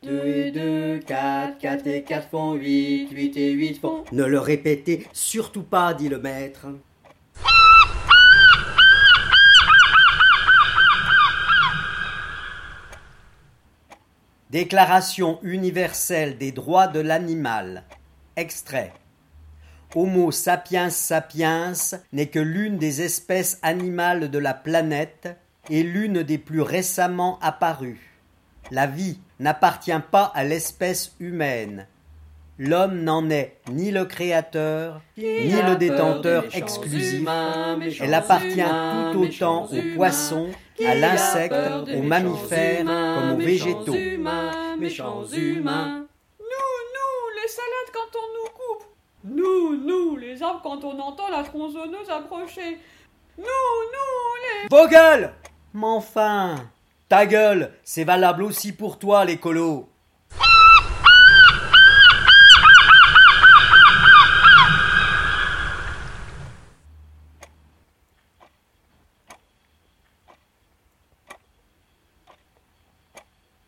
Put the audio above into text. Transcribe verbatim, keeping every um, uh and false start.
Deux et deux, quatre, quatre et quatre font huit, huit et huit font... Ne le répétez surtout pas, dit le maître. Déclaration universelle des droits de l'animal. Extrait. Homo sapiens sapiens n'est que l'une des espèces animales de la planète et l'une des plus récemment apparues. La vie n'appartient pas à l'espèce humaine. L'homme n'en est ni le créateur, ni le détenteur exclusif. Elle appartient tout autant aux poissons, à l'insecte, aux mammifères comme aux végétaux. Méchants humains. Nous, nous, les salades quand on nous coupe. Nous, nous, les arbres quand on entend la tronçonneuse approcher. Nous, nous, les... Vos gueules! Mais enfin, ta gueule, c'est valable aussi pour toi, l'écolo.